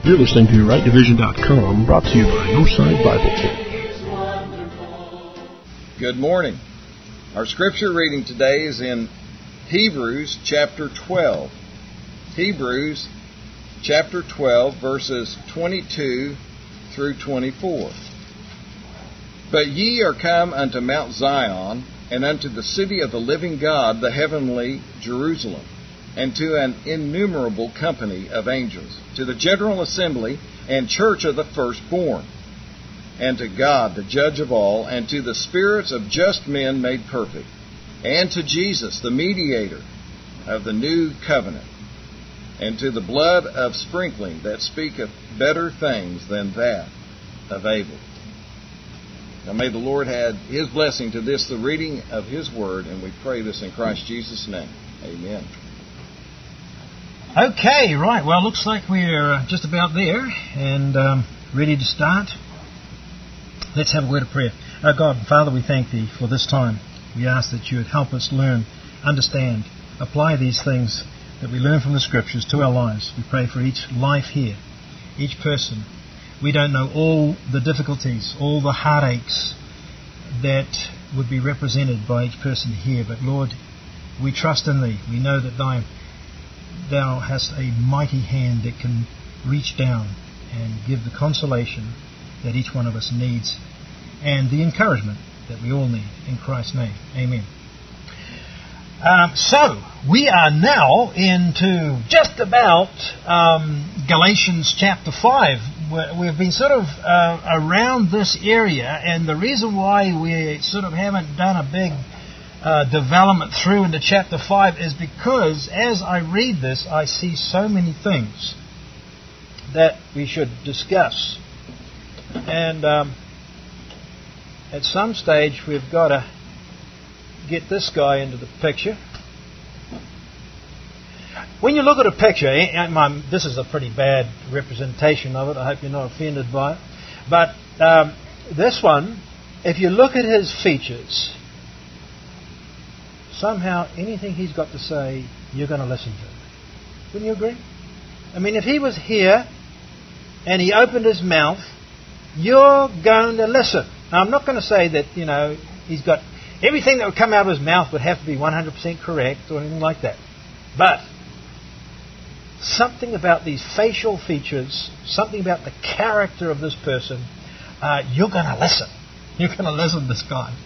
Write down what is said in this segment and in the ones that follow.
You're listening to RightDivision.com, brought to you by Northside Bible Church. Good morning. Our scripture reading today is in Hebrews chapter 12. Hebrews chapter 12, verses 22 through 24. But ye are come unto Mount Zion, and unto the city of the living God, the heavenly Jerusalem, and to an innumerable company of angels, to the general assembly and church of the firstborn, and to God, the judge of all, and to the spirits of just men made perfect, and to Jesus, the mediator of the new covenant, and to the blood of sprinkling that speaketh better things than that of Abel. Now may the Lord add His blessing to this, the reading of His Word, and we pray this in Christ Jesus' name. Amen. Okay, right. Well, looks like we're just about there and ready to start. Let's have a word of prayer. Oh God and Father, we thank Thee for this time. We ask that You would help us learn, understand, apply these things that we learn from the Scriptures to our lives. We pray for each life here, each person. We don't know all the difficulties, all the heartaches that would be represented by each person here. But Lord, we trust in Thee. We know that Thou hast a mighty hand that can reach down and give the consolation that each one of us needs and the encouragement that we all need. In Christ's name, amen. So, we are now into just about Galatians chapter 5. We've been sort of around this area, and the reason why we sort of haven't done a big development through into chapter 5 is because as I read this, I see so many things that we should discuss. And at some stage, we've got to get this guy into the picture. When you look at a picture, this is a pretty bad representation of it. I hope you're not offended by it. But this one, if you look at his features, somehow anything he's got to say, you're going to listen to. Wouldn't you agree? I mean, if he was here and he opened his mouth, you're going to listen. Now, I'm not going to say that, he's got everything that would come out of his mouth would have to be 100% correct or anything like that. But something about these facial features, something about the character of this person, you're going to listen. You're going to listen to this guy.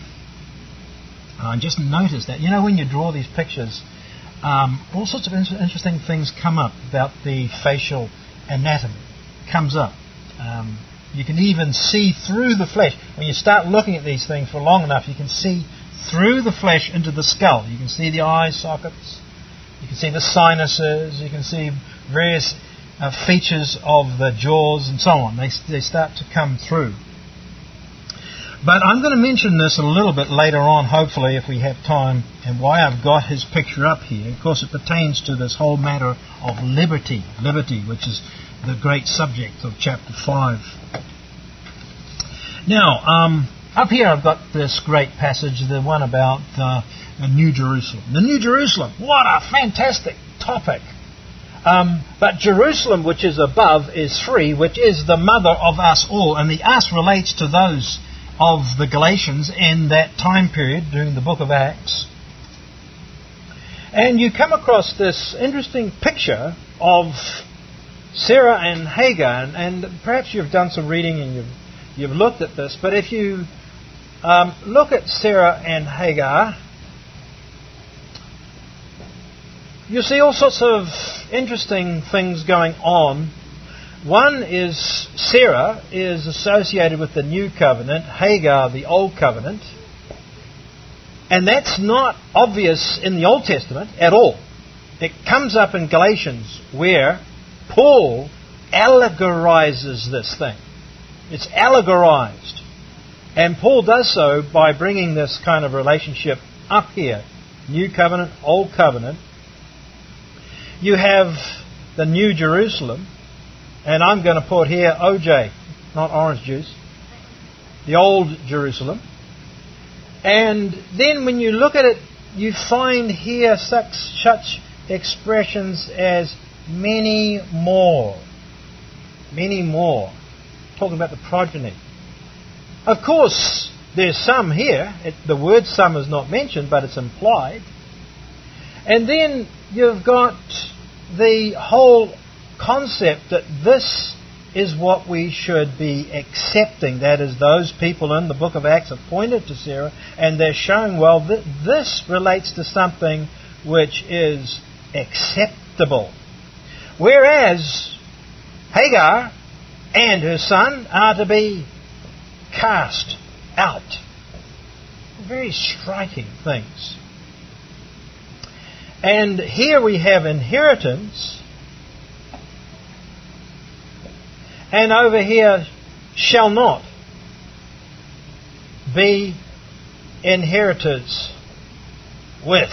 I just noticed that. When you draw these pictures, all sorts of interesting things come up about the facial anatomy. Comes up. You can even see through the flesh. When you start looking at these things for long enough, you can see through the flesh into the skull. You can see the eye sockets. You can see the sinuses. You can see various features of the jaws and so on. They start to come through. But I'm going to mention this a little bit later on, hopefully, if we have time, and why I've got his picture up here. Of course, it pertains to this whole matter of liberty, which is the great subject of chapter 5. Now, up here I've got this great passage, the one about the New Jerusalem. The New Jerusalem, what a fantastic topic. But Jerusalem, which is above, is free, which is the mother of us all. And the us relates to those of the Galatians in that time period during the book of Acts. And you come across this interesting picture of Sarah and Hagar, and perhaps you've done some reading and you've looked at this, but if you look at Sarah and Hagar, you see all sorts of interesting things going on. One is Sarah is associated with the New Covenant, Hagar the Old Covenant. And that's not obvious in the Old Testament at all. It comes up in Galatians where Paul allegorizes this thing. It's allegorized. And Paul does so by bringing this kind of relationship up here. New Covenant, Old Covenant. You have the New Jerusalem. And I'm going to put here OJ, not orange juice. The Old Jerusalem. And then when you look at it, you find here such expressions as many more. many more. Talking about the progeny. Of course, there's some here. The word some is not mentioned, but it's implied. And then you've got the whole concept that this is what we should be accepting. That is, those people in the book of Acts have pointed to Sarah, and they're showing, well, this relates to something which is acceptable. Whereas Hagar and her son are to be cast out. Very striking things. And here we have inheritance, and over here shall not be inheritors with.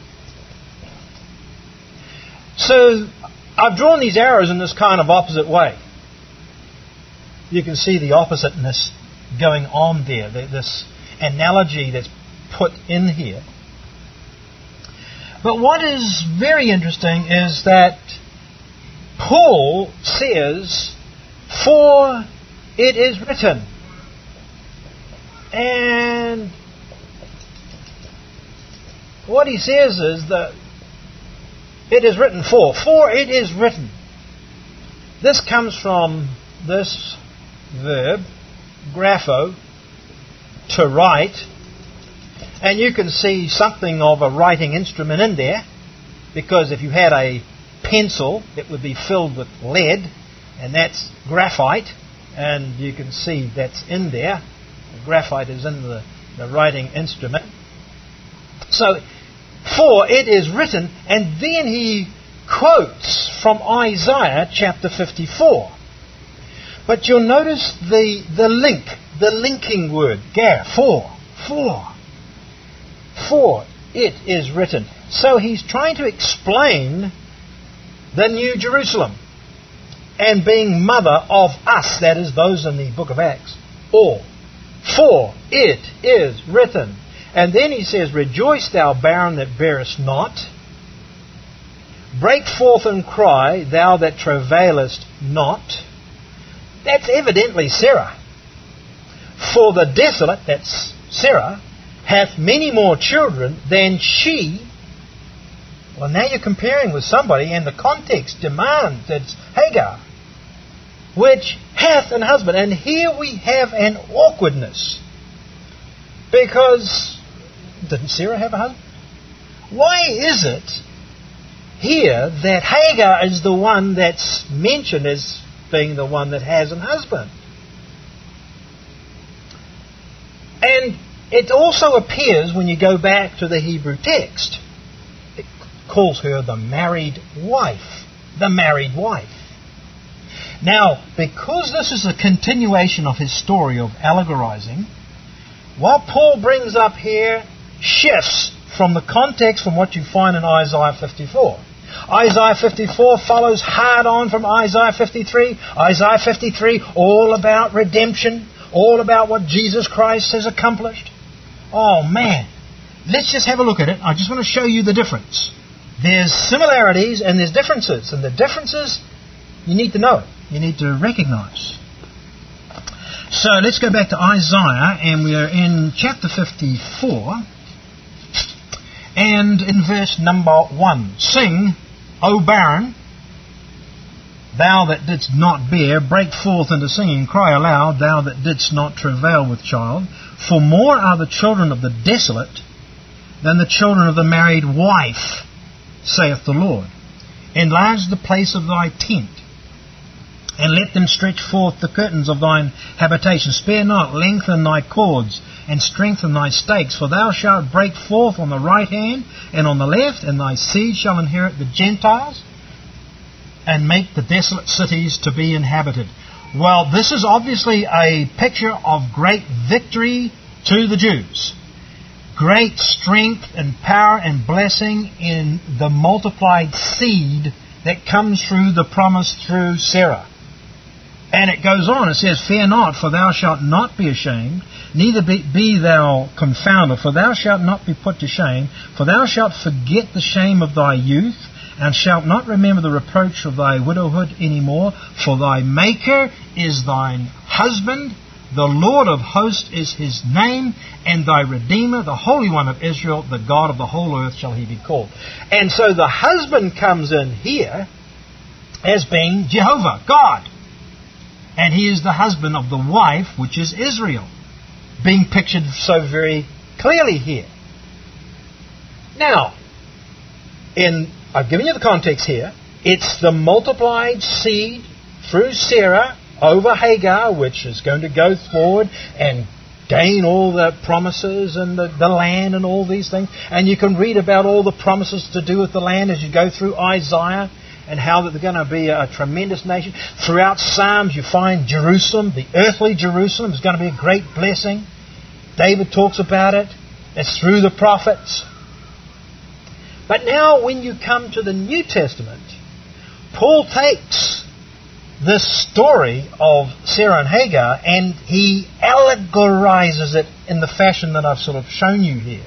So I've drawn these arrows in this kind of opposite way. You can see the oppositeness going on there, this analogy that's put in here. But what is very interesting is that Paul says, "For it is written." And what he says is that it is written for it is written. This comes from this verb, grapho, to write. And you can see something of a writing instrument in there, because if you had a pencil, it would be filled with lead, and that's graphite, and you can see that's in there. The graphite is in the writing instrument. So, for it is written, and then he quotes from Isaiah chapter 54. But you'll notice the link, the linking word, gar, for it is written. So he's trying to explain the New Jerusalem and being mother of us, that is, those in the book of Acts. Or, for it is written. And then he says, "Rejoice, thou barren that bearest not. Break forth and cry, thou that travailest not." That's evidently Sarah. "For the desolate," that's Sarah, "hath many more children than she." Well, now you're comparing with somebody, and the context demands that it's Hagar, "which hath an husband." And here we have an awkwardness, because didn't Sarah have a husband? Why is it here that Hagar is the one that's mentioned as being the one that has a husband? And it also appears when you go back to the Hebrew text, it calls her the married wife. The married wife. Now, because this is a continuation of his story of allegorizing, what Paul brings up here shifts from the context from what you find in Isaiah 54. Isaiah 54 follows hard on from Isaiah 53. Isaiah 53, all about redemption, all about what Jesus Christ has accomplished. Oh man, let's just have a look at it. I just want to show you the difference. There's similarities and there's differences. And the differences, you need to know. You need to recognize. So let's go back to Isaiah, and we are in chapter 54. And in verse number 1, "Sing, O barren, thou that didst not bear, break forth into singing, cry aloud, thou that didst not travail with child. For more are the children of the desolate than the children of the married wife, saith the Lord. Enlarge the place of thy tent, and let them stretch forth the curtains of thine habitation. Spare not, lengthen thy cords, and strengthen thy stakes. For thou shalt break forth on the right hand and on the left, and thy seed shall inherit the Gentiles, and make the desolate cities to be inhabited." Well, this is obviously a picture of great victory to the Jews. Great strength and power and blessing in the multiplied seed that comes through the promise through Sarah. And it goes on, it says, "Fear not, for thou shalt not be ashamed, neither be thou confounded, for thou shalt not be put to shame, for thou shalt forget the shame of thy youth, and shalt not remember the reproach of thy widowhood any more, for thy Maker is thine husband, the Lord of hosts is his name, and thy Redeemer, the Holy One of Israel, the God of the whole earth shall he be called. And so the husband comes in here as being Jehovah, God. And he is the husband of the wife, which is Israel, being pictured so very clearly here. Now, I've given you the context here. It's the multiplied seed through Sarah over Hagar, which is going to go forward and gain all the promises and the land and all these things. And you can read about all the promises to do with the land as you go through Isaiah, and how that they're going to be a tremendous nation. Throughout Psalms you find Jerusalem, the earthly Jerusalem, is going to be a great blessing. David talks about it. It's through the prophets. But now when you come to the New Testament, Paul takes this story of Sarah and Hagar and he allegorizes it in the fashion that I've sort of shown you here.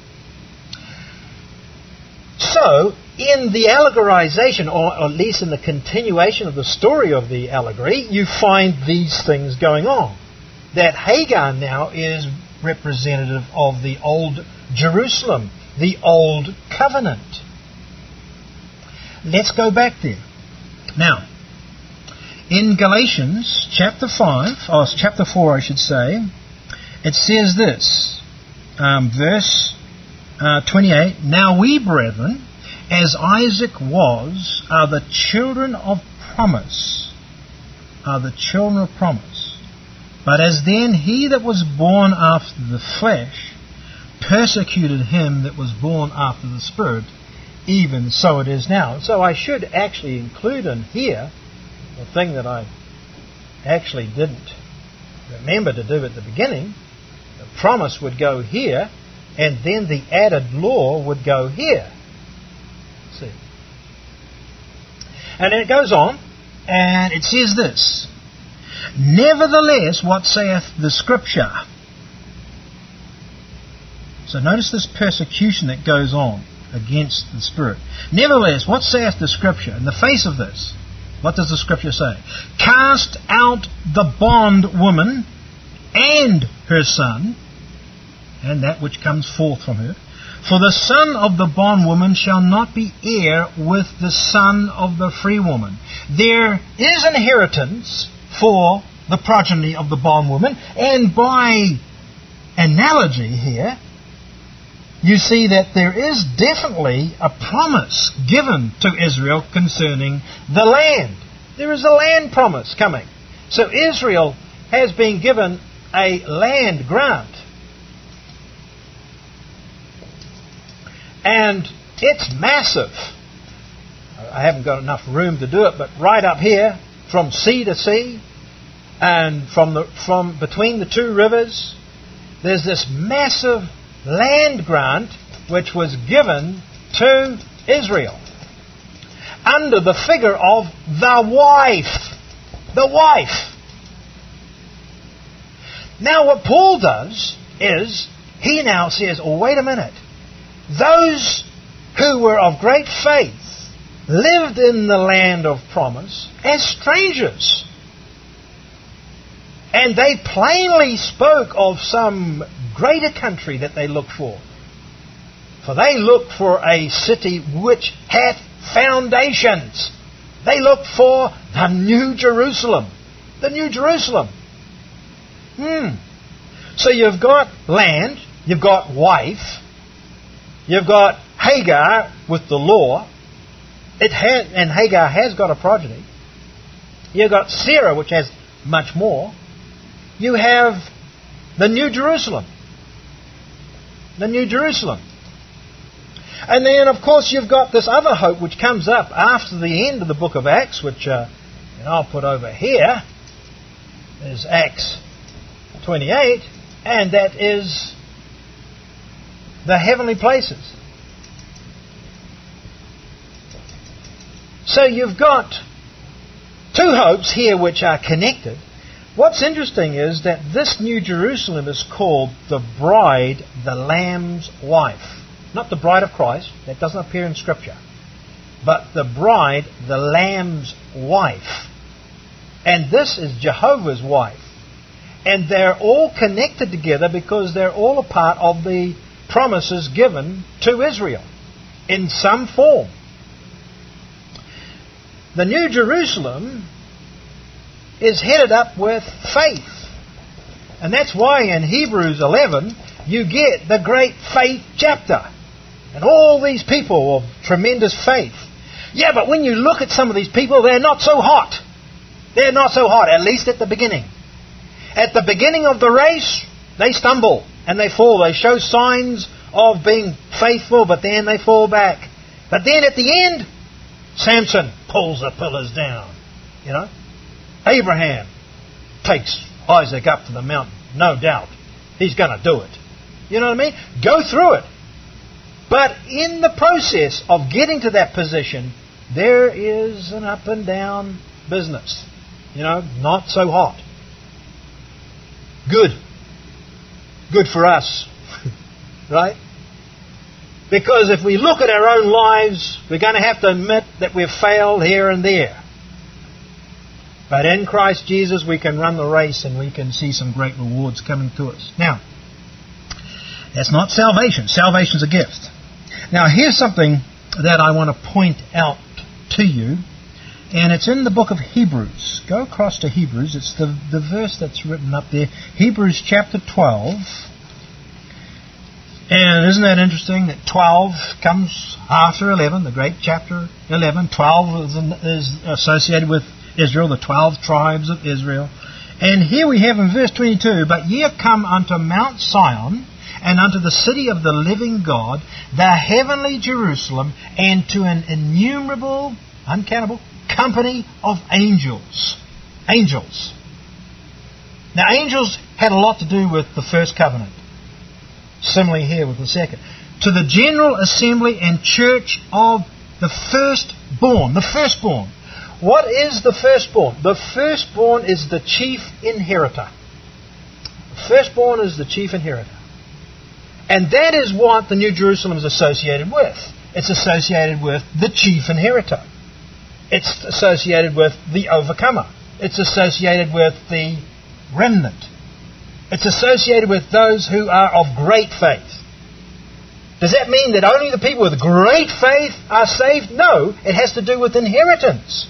So, in the allegorization, or at least in the continuation of the story of the allegory, you find these things going on. That Hagar now is representative of the old Jerusalem, the old covenant. Let's go back there. Now, in Galatians chapter 4 I should say, it says this, verse 28, Now we, brethren, as Isaac was, are the children of promise. But as then he that was born after the flesh persecuted him that was born after the Spirit, even so it is now. So I should actually include in here the thing that I actually didn't remember to do at the beginning. The promise would go here, and then the added law would go here. See. And then it goes on, and it says this, Nevertheless, what saith the Scripture? So notice this persecution that goes on against the Spirit. Nevertheless, what saith the Scripture? In the face of this, what does the Scripture say? Cast out the bondwoman and her son, and that which comes forth from her. For the son of the bondwoman shall not be heir with the son of the free woman. There is inheritance for the progeny of the bondwoman, and by analogy here, you see that there is definitely a promise given to Israel concerning the land. There is a land promise coming. So Israel has been given a land grant. And it's massive. I haven't got enough room to do it, but right up here, from sea to sea, and from between the two rivers, there's this massive land grant which was given to Israel under the figure of the wife. The wife. Now what Paul does is, he now says, oh, wait a minute. Those who were of great faith lived in the land of promise as strangers. And they plainly spoke of some greater country that they looked for. For they looked for a city which hath foundations. They looked for the New Jerusalem. The New Jerusalem. So you've got land, you've got wife, you've got Hagar with the law, and Hagar has got a progeny. You've got Sarah, which has much more. You have the New Jerusalem. The New Jerusalem. And then, of course, you've got this other hope which comes up after the end of the book of Acts, which I'll put over here. Is Acts 28, and that is the heavenly places. So you've got two hopes here which are connected. What's interesting is that this New Jerusalem is called the bride, the Lamb's wife. Not the bride of Christ. That doesn't appear in Scripture. but the bride, the Lamb's wife. And this is Jehovah's wife. And they're all connected together because they're all a part of the promises given to Israel in some form. The New Jerusalem is headed up with faith. And that's why in Hebrews 11 you get the great faith chapter. And all these people of tremendous faith. Yeah, but when you look at some of these people, they're not so hot. They're not so hot, at least at the beginning. At the beginning of the race, they stumble and they fall. They show signs of being faithful, but then they fall back. But then at the end, Samson pulls the pillars down. You know? Abraham takes Isaac up to the mountain. No doubt. He's going to do it. You know what I mean? Go through it. But in the process of getting to that position, there is an up and down business. You know, not so hot. Good. Good for us. Right? Because if we look at our own lives, we're going to have to admit that we've failed here and there. But in Christ Jesus, we can run the race and we can see some great rewards coming to us. Now, that's not salvation. Salvation's a gift. Now, here's something that I want to point out to you. And it's in the book of Hebrews. Go across to Hebrews. It's the verse that's written up there. Hebrews chapter 12. And isn't that interesting that 12 comes after 11, the great chapter 11. 12 is associated with Israel, the 12 tribes of Israel. And here we have in verse 22, "But ye are come unto Mount Sion, and unto the city of the living God, the heavenly Jerusalem, and to an innumerable, uncountable, company of angels." Angels. Now, angels had a lot to do with the first covenant. Similarly here with the second. "To the general assembly and church of the firstborn." The firstborn. What is the firstborn? The firstborn is the chief inheritor. The firstborn is the chief inheritor. And that is what the New Jerusalem is associated with. It's associated with the chief inheritor. It's associated with the overcomer. It's associated with the remnant. It's associated with those who are of great faith. Does that mean that only the people with great faith are saved? No, it has to do with inheritance.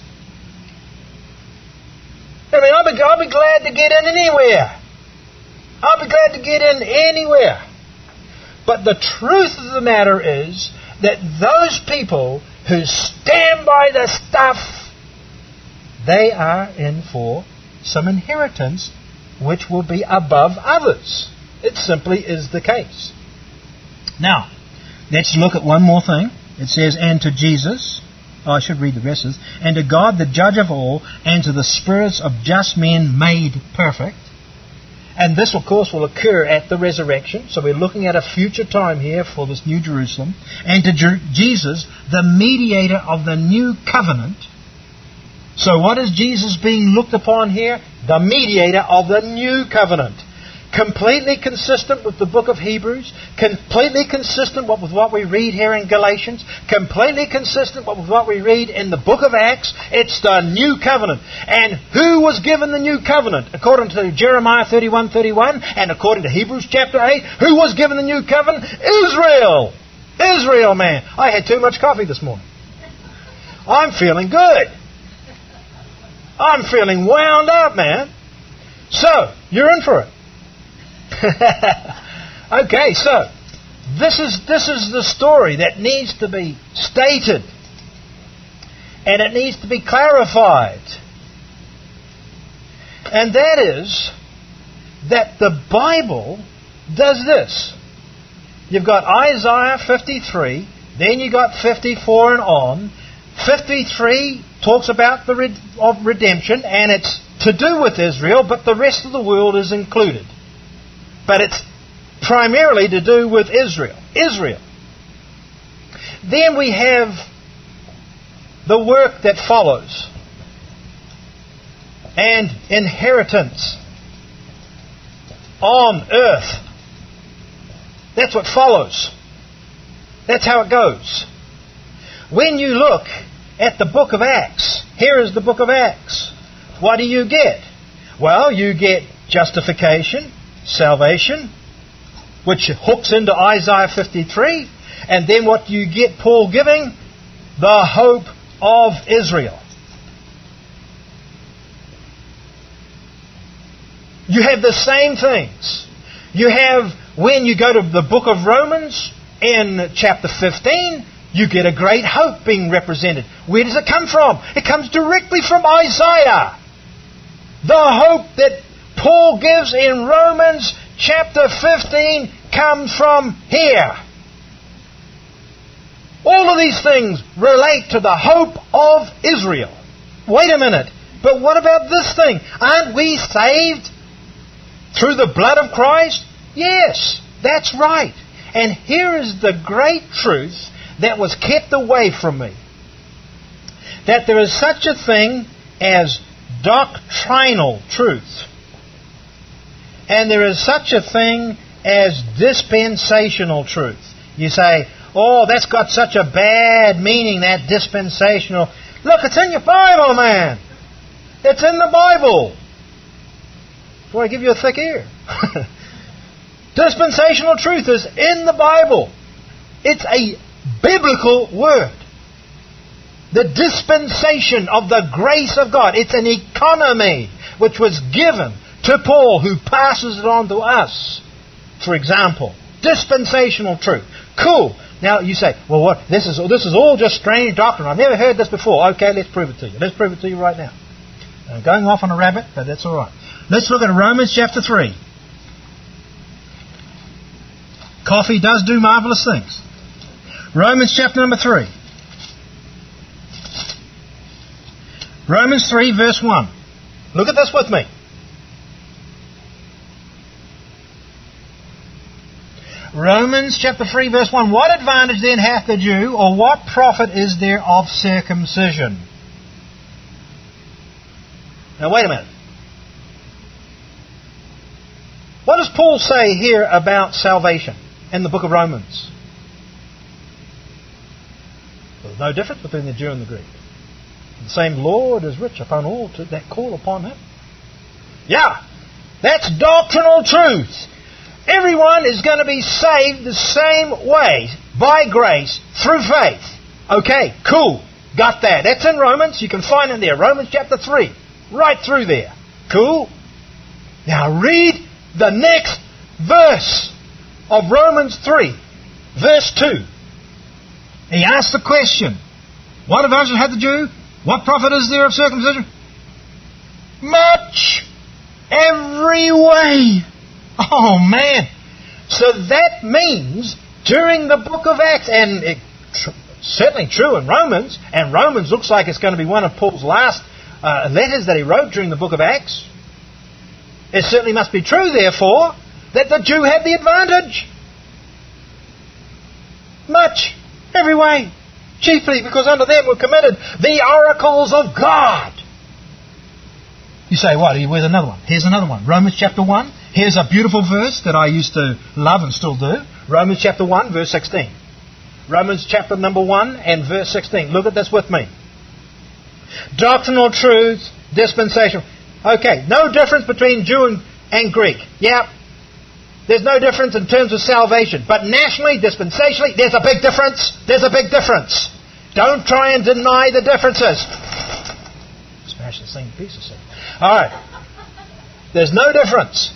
I mean, I'll be glad to get in anywhere. I'll be glad to get in anywhere. But the truth of the matter is that those people who stand by the stuff, they are in for some inheritance which will be above others. It simply is the case. Now, let's look at one more thing. It says, "And to Jesus," I should read the rest of this, "and to God the judge of all, and to the spirits of just men made perfect." And this, of course, will occur at the resurrection. So we're looking at a future time here for this New Jerusalem. "And to Jesus, the mediator of the new covenant." So what is Jesus being looked upon here? The mediator of the new covenant. Completely consistent with the book of Hebrews. Completely consistent with what we read here in Galatians. Completely consistent with what we read in the book of Acts. It's the new covenant. And who was given the new covenant? According to Jeremiah 31:31 and according to Hebrews chapter 8, who was given the new covenant? Israel. Israel, man. I had too much coffee this morning. I'm feeling good. I'm feeling wound up, man. So, you're in for it. Okay, so this is the story that needs to be stated, and it needs to be clarified. And that is that the Bible does this. You've got Isaiah 53, then you've got 54 and on. 53 talks about the redemption, and it's to do with Israel, but the rest of the world is included. But it's primarily to do with Israel. Israel. Then we have the work that follows. And inheritance on earth. That's what follows. That's how it goes. When you look at the book of Acts, here is the book of Acts, what do you get? Well, you get justification, salvation, which hooks into Isaiah 53, and then what do you get Paul giving? The hope of Israel. You have the same things. You have, when you go to the book of Romans, in chapter 15, you get a great hope being represented. Where does it come from? It comes directly from Isaiah. The hope that Paul gives in Romans chapter 15 comes from here. All of these things relate to the hope of Israel. Wait a minute. But what about this thing? Aren't we saved through the blood of Christ? Yes, that's right. And here is the great truth that was kept away from me. That there is such a thing as doctrinal truth. And there is such a thing as dispensational truth. You say, oh, that's got such a bad meaning, that dispensational. Look, it's in your Bible, man. It's in the Bible. That's why I give you a thick ear. Dispensational truth is in the Bible. It's a biblical word. The dispensation of the grace of God. It's an economy which was given to Paul, who passes it on to us. For example, dispensational truth. Cool. Now you say, well, what? This is all just strange doctrine. I've never heard this before. Okay, let's prove it to you. Let's prove it to you right now. I'm going off on a rabbit, but that's all right. Let's look at Romans chapter 3. Coffee does do marvelous things. Romans chapter number 3. Romans 3 verse 1. Look at this with me. Romans chapter 3 verse 1. What advantage then hath the Jew, or what profit is there of circumcision? Now wait a minute. What does Paul say here about salvation in the book of Romans? There's no difference between the Jew and the Greek. The same Lord is rich upon all that call upon Him. Yeah, that's doctrinal truth. Everyone is going to be saved the same way, by grace, through faith. Okay, cool. Got that. That's in Romans. You can find it there. Romans chapter 3. Right through there. Cool. Now read the next verse of Romans 3, verse 2. He asks the question, what advantage hath the Jew? What profit is there of circumcision? Much. Every way. Oh, man. So that means during the book of Acts, and certainly true in Romans, and Romans looks like it's going to be one of Paul's last letters that he wrote during the book of Acts. It certainly must be true, therefore, that the Jew had the advantage. Much. Every way. Chiefly because under them were committed the oracles of God. You say, what? Where's another one? Here's another one. Romans chapter 1. Here's a beautiful verse that I used to love and still do. Romans chapter 1, verse 16. Romans chapter number 1 and verse 16. Look at this with me. Doctrinal truth, dispensation. Okay, no difference between Jew and Greek. Yeah, there's no difference in terms of salvation. But nationally, dispensationally, there's a big difference. There's a big difference. Don't try and deny the differences. Smash this thing to pieces. All right. There's no difference.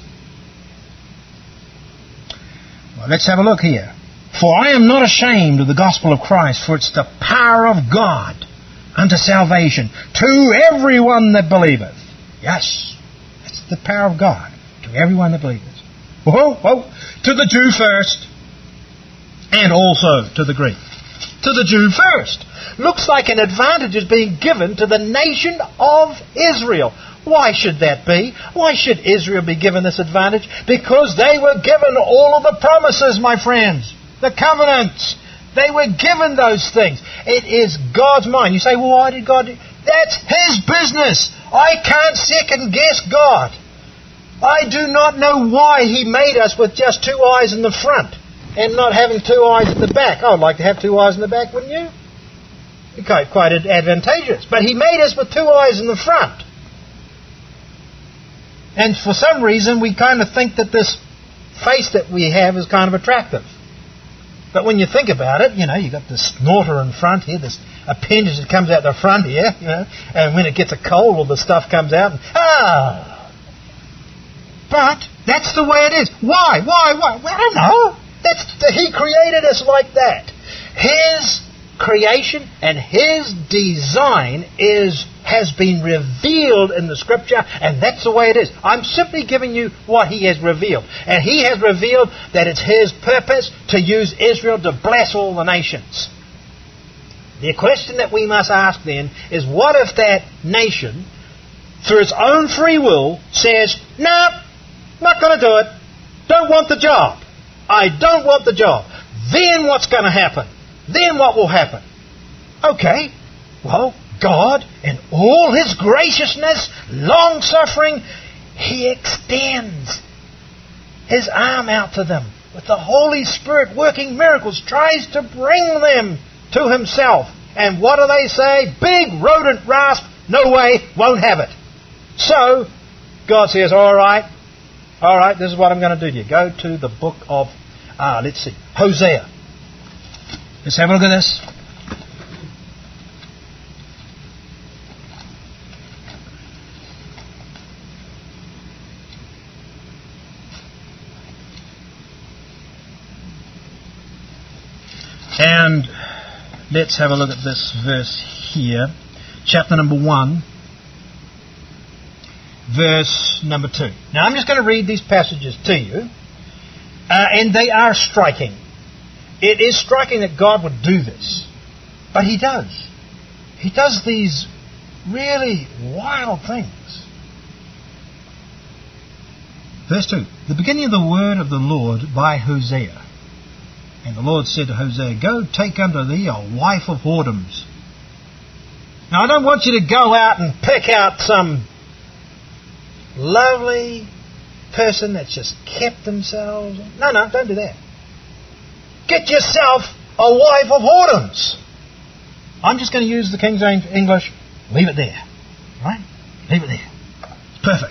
Well, let's have a look here. For I am not ashamed of the gospel of Christ, for it's the power of God unto salvation to everyone that believeth. Yes, that's the power of God to everyone that believeth. Whoa, whoa. To the Jew first, and also to the Greek. To the Jew first. Looks like an advantage is being given to the nation of Israel. Why should that be? Why should Israel be given this advantage? Because they were given all of the promises, my friends. The covenants. They were given those things. It is God's mind. You say, well, why did God do? That's His business. I can't second guess God. I do not know why He made us with just two eyes in the front and not having two eyes at the back. I would like to have two eyes in the back, wouldn't you? quite advantageous. But He made us with two eyes in the front. And for some reason, we kind of think that this face that we have is kind of attractive. But when you think about it, you've got this snorter in front here, this appendage that comes out the front here, and when it gets a cold, all the stuff comes out. But that's the way it is. Why? Well, I don't know. He created us like that. His creation and His design has been revealed in the Scripture, and that's the way it is. I'm simply giving you what He has revealed. And He has revealed that it's His purpose to use Israel to bless all the nations. The question that we must ask then is, what if that nation, through its own free will, says, no, not going to do it. Don't want the job. I don't want the job. Then what's going to happen? Then what will happen? Okay, well, God, in all His graciousness, long-suffering, He extends His arm out to them with the Holy Spirit working miracles, tries to bring them to Himself. And what do they say? Big rodent rasp, no way, won't have it. So, God says, all right, this is what I'm going to do to you. Go to the book of, Hosea. Let's have a look at this. And let's have a look at this verse here. Chapter number 1. Verse number 2. Now I'm just going to read these passages to you. And they are striking. It is striking that God would do this. But He does. He does these really wild things. Verse 2. The beginning of the word of the Lord by Hosea. And the Lord said to Hosea, go take unto thee a wife of whoredoms. Now I don't want you to go out and pick out some lovely person that's just kept themselves. No, don't do that. Get yourself a wife of whoredoms. I'm just going to use the King James English. Leave it there. Right? Leave it there. It's perfect.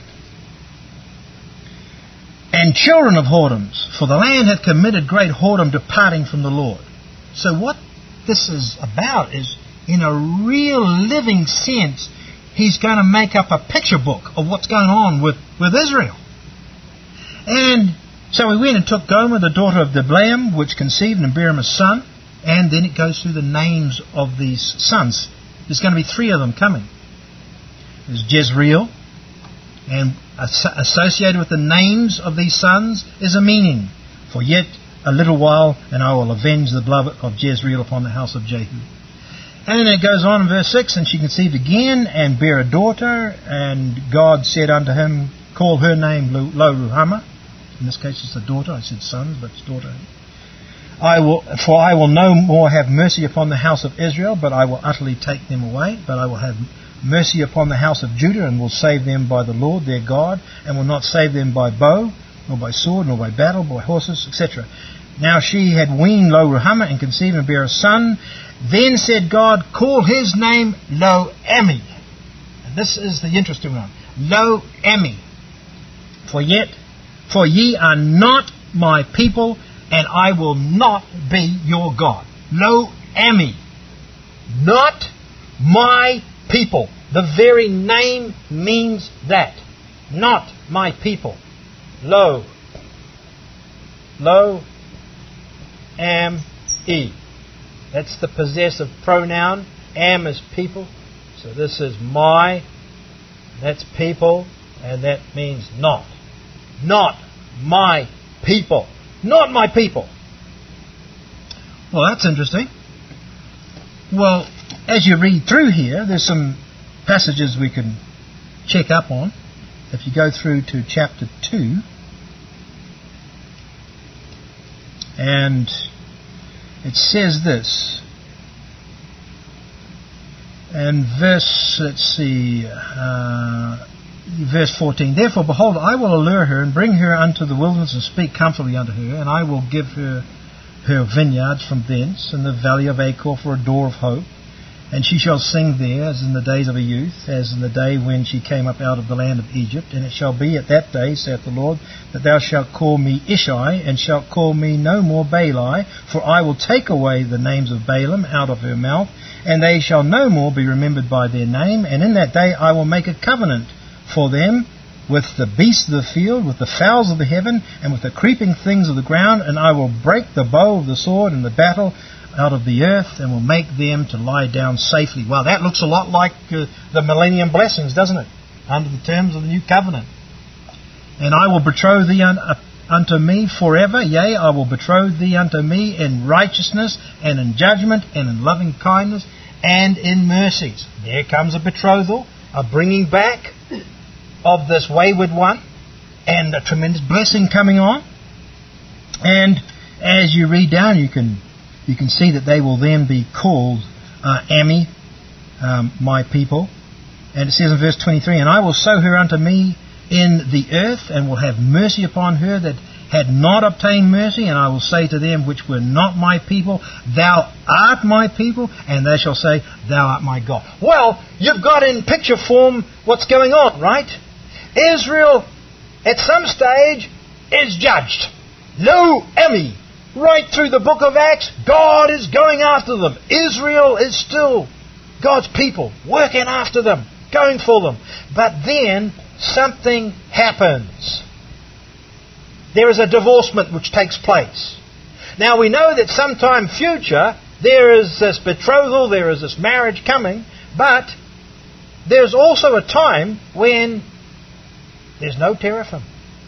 And children of whoredoms, for the land hath committed great whoredom, departing from the Lord. So what this is about is, in a real living sense, He's going to make up a picture book of what's going on with Israel. And so he went and took Gomer, the daughter of Diblaim, which conceived and bare him a son. And then it goes through the names of these sons. There's going to be 3 of them coming. There's Jezreel. And associated with the names of these sons is a meaning. For yet a little while, and I will avenge the blood of Jezreel upon the house of Jehu. And then it goes on in verse 6, and she conceived again and bare a daughter. And God said unto him, call her name Lo-Ruhamah. In this case it's a daughter. I said sons, but it's daughter. I will no more have mercy upon the house of Israel, but I will utterly take them away. But I will have mercy upon the house of Judah, and will save them by the Lord their God, and will not save them by bow, nor by sword, nor by battle, by horses, etc. Now she had weaned Lo-Ruhamah, and conceived and bare a son. Then said God, call his name Lo-Ammi. And this is the interesting one. Lo-Ammi. For ye are not my people, and I will not be your God. Lo-Ammi. Not my people. The very name means that. Not my people. Lo-Am-E. That's the possessive pronoun. Am is people. So this is my. That's people. And that means not. Not my people. Not my people. Well, that's interesting. Well, as you read through here, there's some passages we can check up on. If you go through to chapter 2, and it says this, and verse 14, therefore, behold, I will allure her and bring her unto the wilderness and speak comfortably unto her, and I will give her vineyards from thence, and the valley of Achor for a door of hope, And she shall sing there as in the days of her youth, as in the day when she came up out of the land of Egypt. And it shall be at that day, saith the Lord, that thou shalt call me Ishai, and shalt call me no more Baali, for I will take away the names of Balaam out of her mouth, and they shall no more be remembered by their name. And in that day I will make a covenant for them with the beasts of the field, with the fowls of the heaven, and with the creeping things of the ground, and I will break the bow of the sword and the battle out of the earth, and will make them to lie down safely. Well, that looks a lot like the millennium blessings, doesn't it? Under the terms of the new covenant. And I will betroth thee unto me forever, yea, I will betroth thee unto me in righteousness, and in judgment, and in loving kindness, and in mercies. There comes a betrothal, a bringing back of this wayward one, and a tremendous blessing coming on. And as you read down, you can see that they will then be called Ami, my people. And it says in verse 23, and I will sow her unto me in the earth, and will have mercy upon her that had not obtained mercy, and I will say to them which were not my people, thou art my people, and they shall say, thou art my God. Well, you've got in picture form what's going on, right? Israel, at some stage, is judged. Lo Ami. Right through the book of Acts, God is going after them. Israel is still God's people, working after them, going for them. But then something happens. There is a divorcement which takes place. Now we know that sometime future there is this betrothal, there is this marriage coming, but there's also a time when there's no teraphim.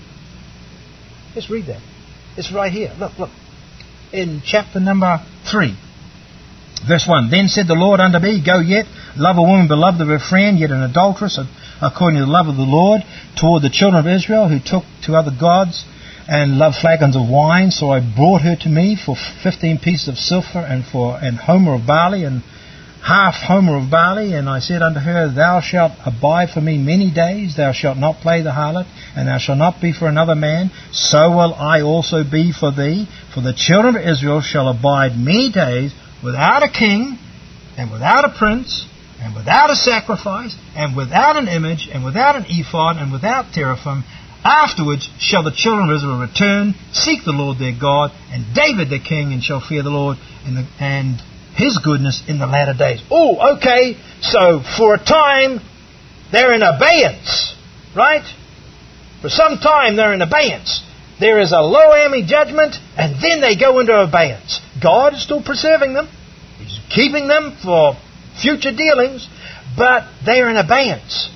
Let's read that. It's right here. Look. In chapter number 3, verse 1. Then said the Lord unto me, go yet, love a woman beloved of her friend, yet an adulteress, according to the love of the Lord, toward the children of Israel, who took to other gods, and loved flagons of wine. So I brought her to me for 15 pieces of silver, and homer of barley, and half homer of barley. And I said unto her, thou shalt abide for me many days, thou shalt not play the harlot, and thou shalt not be for another man, so will I also be for thee. For the children of Israel shall abide many days without a king, and without a prince, and without a sacrifice, and without an image, and without an ephod, and without teraphim. Afterwards shall the children of Israel return, seek the Lord their God, and David their king, and shall fear the Lord and His goodness in the latter days. Oh, okay, so for a time they're in abeyance, right? For some time they're in abeyance. There is a Lo-Ami judgment, and then they go into abeyance. God is still preserving them. He's keeping them for future dealings, but they're in abeyance.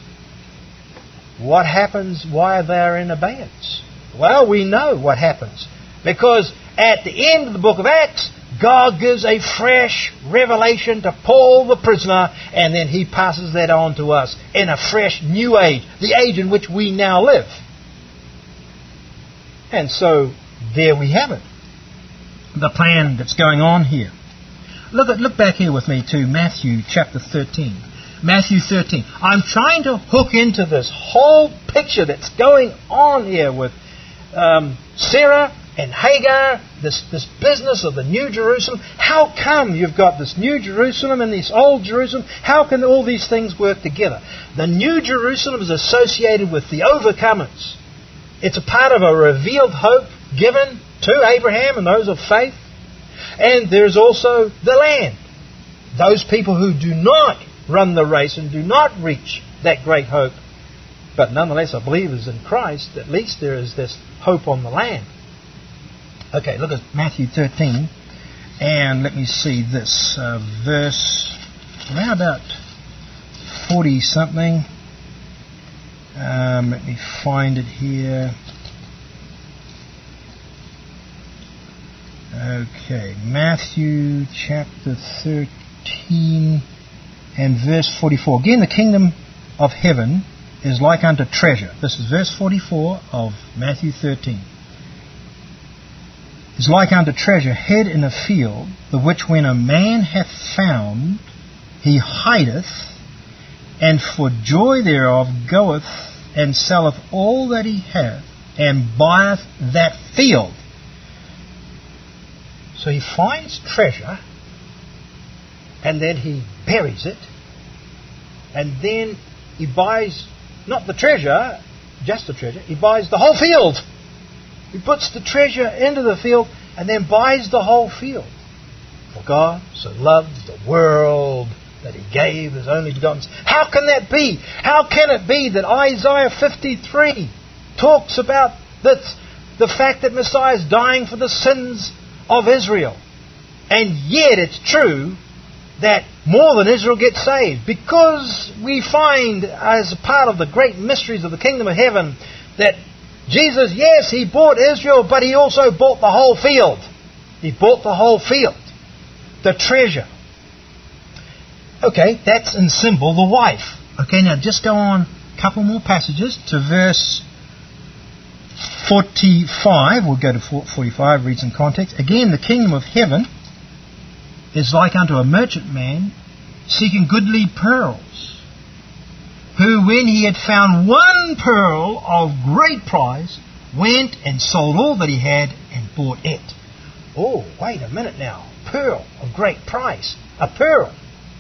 What happens while they're in abeyance? Well, we know what happens. Because at the end of the book of Acts, God gives a fresh revelation to Paul the prisoner, and then he passes that on to us in a fresh new age, the age in which we now live. And so, there we have it. The plan that's going on here. Look back here with me to Matthew chapter 13. Matthew 13. I'm trying to hook into this whole picture that's going on here with Sarah and Hagar, this business of the New Jerusalem. How come you've got this New Jerusalem and this Old Jerusalem? How can all these things work together? The New Jerusalem is associated with the overcomers. It's a part of a revealed hope given to Abraham and those of faith. And there's also the land. Those people who do not run the race and do not reach that great hope, but nonetheless are believers in Christ. At least there is this hope on the land. Okay, look at Matthew 13, and let me see this verse around about 40-something. Let me find it here. Okay, Matthew chapter 13 and verse 44. Again, the kingdom of heaven is like unto treasure. This is verse 44 of Matthew 13. Is like unto treasure hid in a field, the which when a man hath found, he hideth, and for joy thereof goeth and selleth all that he hath, and buyeth that field. So he finds treasure, and then he buries it, and then he buys not the treasure, just the treasure, he buys the whole field. He puts the treasure into the field and then buys the whole field. For God so loved the world that he gave his only begotten Son. How can that be? How can it be that Isaiah 53 talks about the fact that Messiah is dying for the sins of Israel? And yet it's true that more than Israel gets saved. Because we find, as a part of the great mysteries of the kingdom of heaven, that Jesus, yes, he bought Israel, but he also bought the whole field. He bought the whole field. The treasure. Okay, that's in symbol, the wife. Okay, now just go on a couple more passages to verse 45. We'll go to 45, read some context. Again, the kingdom of heaven is like unto a merchant man seeking goodly pearls, who, when he had found one pearl of great price, went and sold all that he had and bought it. Oh, wait a minute now. Pearl of great price. A pearl.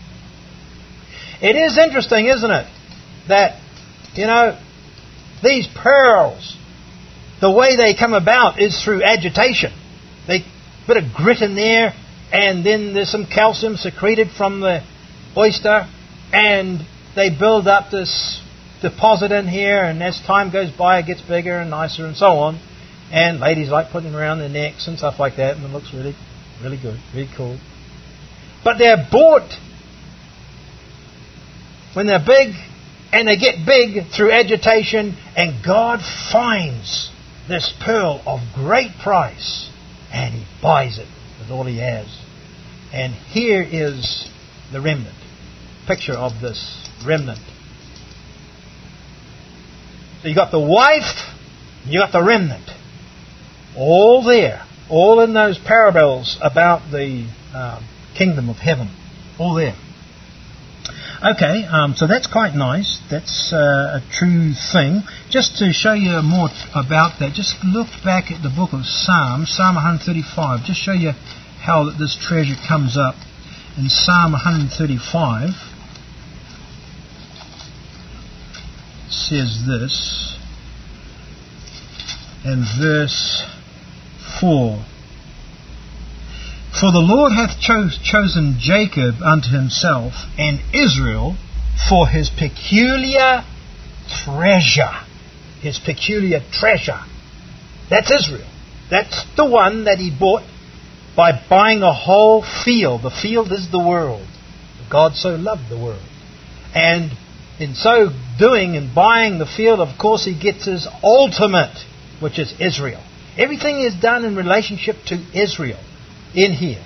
It is interesting, isn't it, that, these pearls, the way they come about is through agitation. They put a grit in there, and then there's some calcium secreted from the oyster, and they build up this deposit in here, and as time goes by it gets bigger and nicer and so on. And ladies like putting it around their necks and stuff like that, and it looks really, really good, really cool. But they're bought when they're big, and they get big through agitation, and God finds this pearl of great price, and he buys it with all he has. And here is the remnant. Picture of this remnant. So you got the wife, you got the remnant. All there. All in those parables about the kingdom of heaven. All there. Okay, so that's quite nice. That's a true thing. Just to show you more about that, just look back at the book of Psalms, Psalm 135. Just show you how this treasure comes up. In Psalm 135, it says this, in verse 4. For the Lord hath chosen Jacob unto himself, and Israel for his peculiar treasure. His peculiar treasure. That's Israel. That's the one that he bought by buying a whole field. The field is the world. God so loved the world. And in so doing and buying the field, of course, he gets his ultimate, which is Israel. Everything is done in relationship to Israel in here.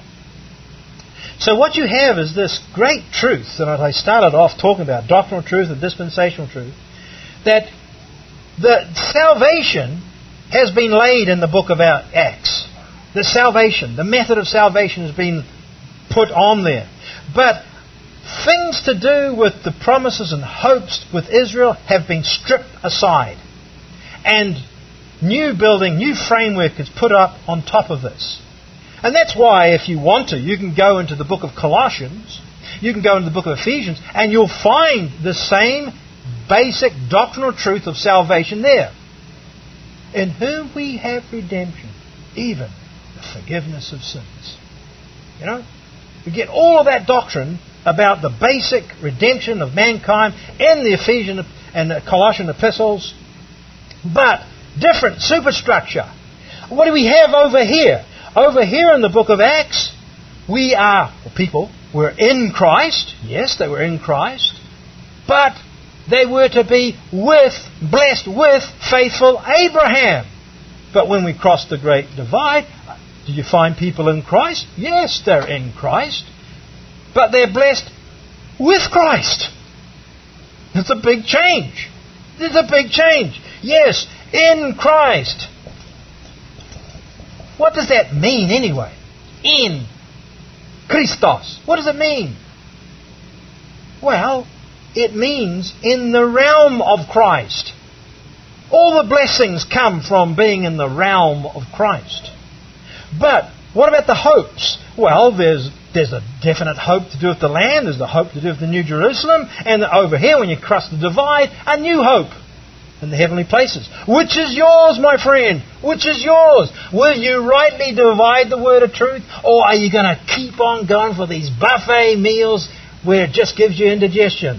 So what you have is this great truth that I started off talking about, doctrinal truth and dispensational truth, that the salvation has been laid in the book of Acts. The salvation, the method of salvation has been put on there. But things to do with the promises and hopes with Israel have been stripped aside. And new building, new framework is put up on top of this. And that's why, if you want to, you can go into the book of Colossians, you can go into the book of Ephesians, and you'll find the same basic doctrinal truth of salvation there. In whom we have redemption, even the forgiveness of sins. We get all of that doctrine about the basic redemption of mankind in the Ephesian and the Colossian epistles, but different superstructure. What do we have over here? Over here in the book of Acts, people were in Christ. Yes, they were in Christ. But they were to be blessed with faithful Abraham. But when we crossed the great divide, did you find people in Christ? Yes, they're in Christ. But they're blessed with Christ. It's a big change. It's a big change. Yes, in Christ. What does that mean anyway? In Christos. What does it mean? Well, it means in the realm of Christ. All the blessings come from being in the realm of Christ. But what about the hopes? Well, there's There's a definite hope to do with the land. There's the hope to do with the New Jerusalem. And over here, when you cross the divide, a new hope in the heavenly places. Which is yours, my friend? Which is yours? Will you rightly divide the word of truth? Or are you going to keep on going for these buffet meals where it just gives you indigestion?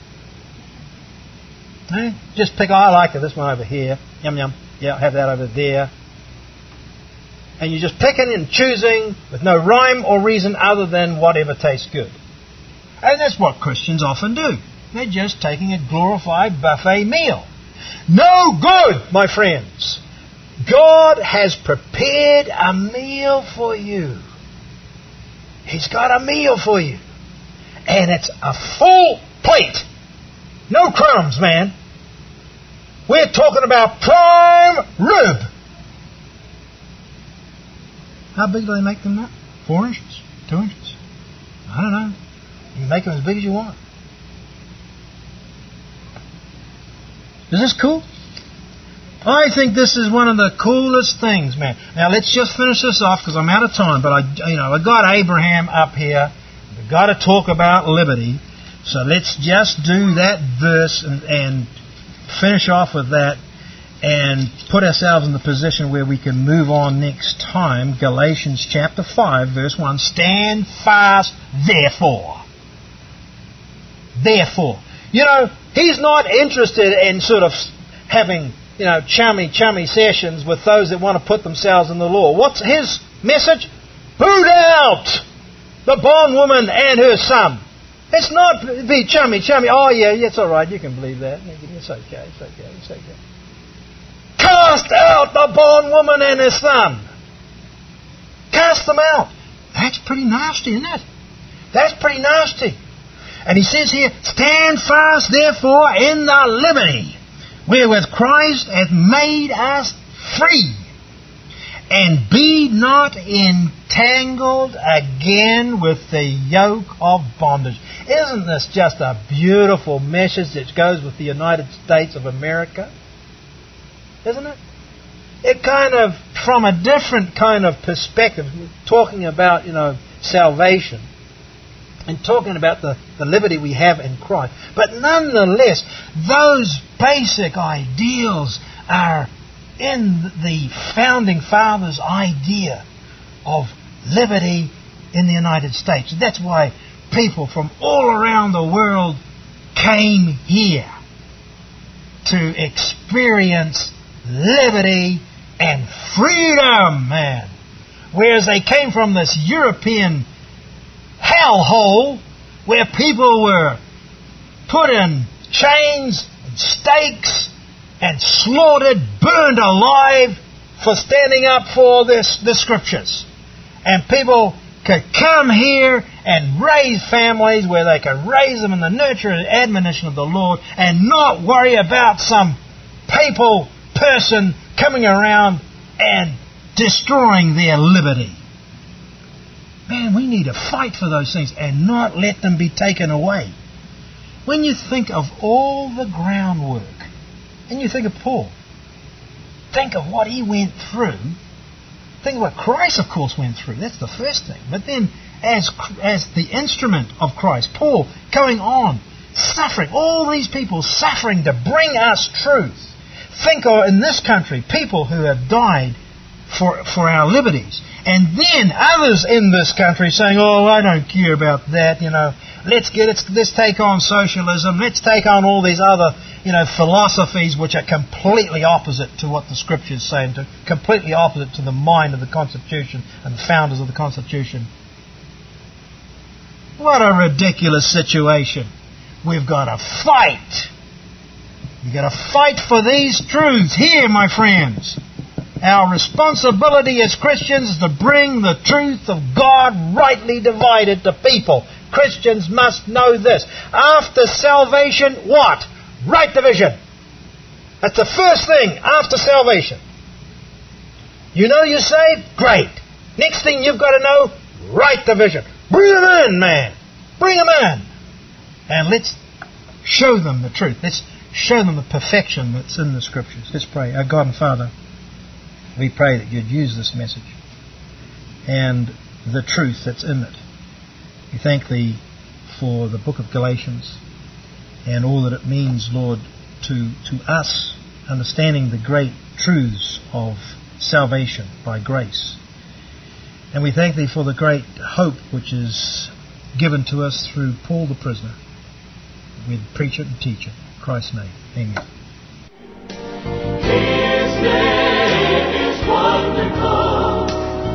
Just pick, I like it, this one over here. Yum, yum. Yeah, I'll have that over there. And you're just picking and choosing with no rhyme or reason other than whatever tastes good. And that's what Christians often do. They're just taking a glorified buffet meal. No good, my friends. God has prepared a meal for you. He's got a meal for you. And it's a full plate. No crumbs, man. We're talking about prime rib. How big do they make them now? 4 inches? 2 inches? I don't know. You can make them as big as you want. Is this cool? I think this is one of the coolest things, man. Now let's just finish this off because I'm out of time. But I got Abraham up here. We've got to talk about liberty. So let's just do that verse and finish off with that and put ourselves in the position where we can move on next time. Galatians chapter 5, verse 1. Stand fast, therefore. Therefore. He's not interested in sort of having, chummy sessions with those that want to put themselves in the law. What's his message? Boot out the bondwoman and her son. It's not be chummy. Oh, yeah, it's all right. You can believe that. It's okay. Cast out the bondwoman and her son. Cast them out. That's pretty nasty, isn't it? That's pretty nasty. And he says here, stand fast, therefore, in the liberty wherewith Christ hath made us free. And be not entangled again with the yoke of bondage. Isn't this just a beautiful message that goes with the United States of America? Isn't it? It kind of, from a different kind of perspective, talking about, salvation and talking about the liberty we have in Christ. But nonetheless, those basic ideals are in the Founding Fathers' idea of liberty in the United States. That's why people from all around the world came here to experience liberty and freedom, man. Whereas they came from this European hellhole where people were put in chains and stakes and slaughtered, burned alive for standing up for the Scriptures. And people could come here and raise families where they could raise them in the nurture and admonition of the Lord and not worry about some papal person coming around and destroying their liberty. Man, we need to fight for those things and not let them be taken away. When you think of all the groundwork, and you think of Paul, think of what he went through. Think of what Christ, of course, went through. That's the first thing. But then, as the instrument of Christ, Paul going on, suffering, all these people suffering to bring us truth. Think of, in this country, people who have died for our liberties. And then others in this country saying, oh, I don't care about that, let's take on socialism, let's take on all these other, philosophies which are completely opposite to what the Scriptures say, and completely opposite to the mind of the Constitution and the founders of the Constitution. What a ridiculous situation. We've got to fight. You've got to fight for these truths here, my friends. Our responsibility as Christians is to bring the truth of God rightly divided to people. Christians must know this. After salvation, what? Right division. That's the first thing after salvation. You know you're saved? Great. Next thing you've got to know, right division. Bring them in, man. Bring them in. And let's show them the truth. Let's show them the perfection that's in the Scriptures. Let's pray. Our God and Father, we pray that you'd use this message and the truth that's in it We thank Thee for the book of Galatians and all that it means, Lord, to us, understanding the great truths of salvation by grace. And we thank Thee for the great hope which is given to us through Paul the prisoner. We preach it and teach it. In Christ's name, amen. His name is wonderful,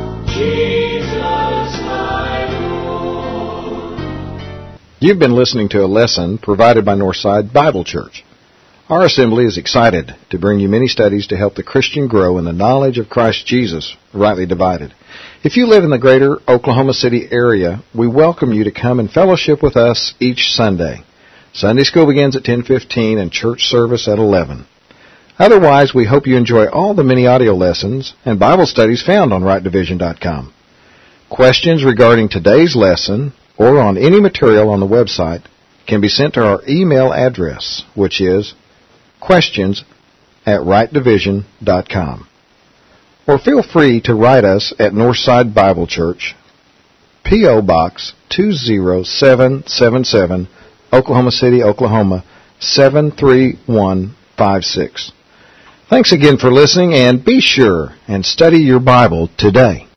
Jesus my Lord. You've been listening to a lesson provided by Northside Bible Church. Our assembly is excited to bring you many studies to help the Christian grow in the knowledge of Christ Jesus, rightly divided. If you live in the greater Oklahoma City area, we welcome you to come and fellowship with us each Sunday. Sunday school begins at 10:15 and church service at 11. Otherwise, we hope you enjoy all the many audio lessons and Bible studies found on rightdivision.com. Questions regarding today's lesson or on any material on the website can be sent to our email address, which is questions@rightdivision.com. Or feel free to write us at Northside Bible Church, P.O. Box 20777, Oklahoma City, Oklahoma 73156. Thanks again for listening, and be sure and study your Bible today.